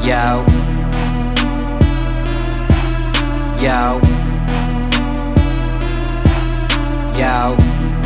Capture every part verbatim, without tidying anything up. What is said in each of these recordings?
Yo, yo, yo.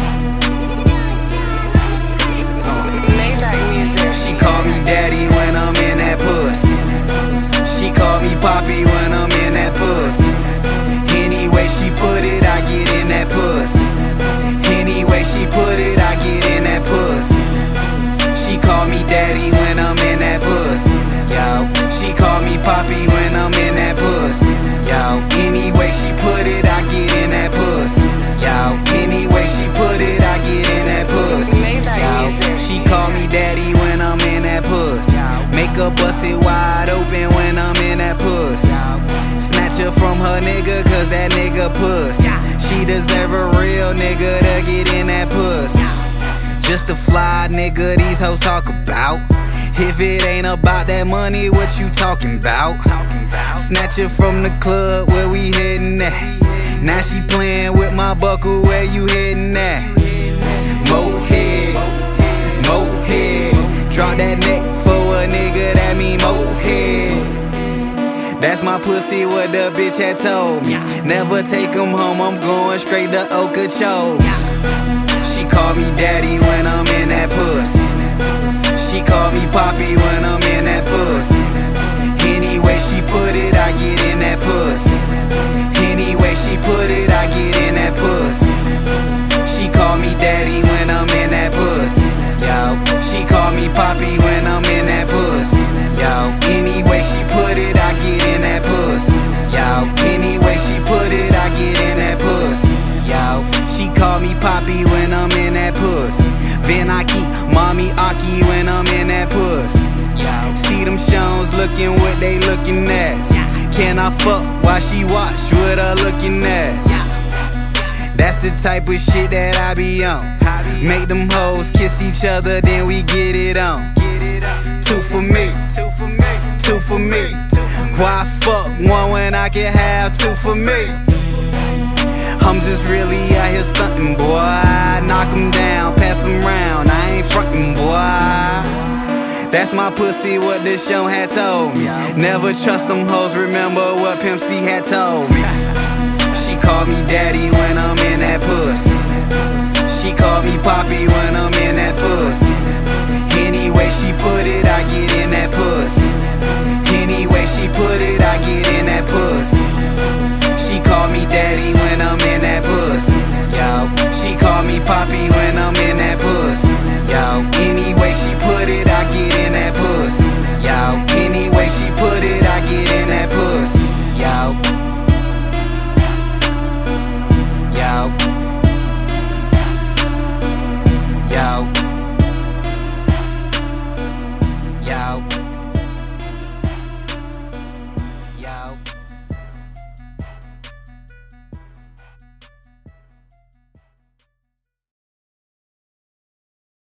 She call me daddy when I'm in that pussy. She call me poppy when I'm in that pussy. Any way she put it, I get in that pussy. Any way she put it, I get in that pussy. She call me daddy when I'm in that pussy. Yo, she call me poppy when I'm in that pussy. Yo, any way she put it, I get in that pussy. Yo, any way she put it, I get in that pussy. Yo, she call me daddy when I'm in that pussy. Make her bust it wide open when I'm in that pussy. Snatch her from her nigga, cause that nigga pussy. She deserve a real nigga to get in that pussy. Just a fly nigga these hoes talk about. If it ain't about that money, what you talking about? Snatch her from the club, where we headin' at? Now she playin' with my buckle, where you headin' at? Mohead, Mohead. Drop that neck for a nigga, that mean Mohead. That's my pussy, what the bitch had told me. Never take him home, I'm going straight to Okeechobee. She call me daddy when I'm in that pussy. She call me poppy when I'm in that pussy. Any way she put it, I get in that pussy. Any way she put it, I get in that pussy. She call me daddy when I'm in that pussy. Yo, she call me poppy when I'm in that pussy. Yo, any way she put it, I get in that pussy. Yo, any way she put it, I get in that pussy. Yo, she call me poppy when I'm in that pussy. Then I keep mommy Aki when I'm in that pussy. See them shows looking what they looking at. Can I fuck while she watch what her looking at? That's the type of shit that I be on. Make them hoes kiss each other, then we get it on. Two for me, two for me. Why fuck one when I can have two for me? I'm just really out here stuntin', boy. Knock 'em down, pass 'em round, I ain't frontin', boy. That's my pussy, what this show had told me. Never trust them hoes, remember what Pimp C had told me. She call me daddy when I'm in that pussy. She call me poppy when I'm in that pussy.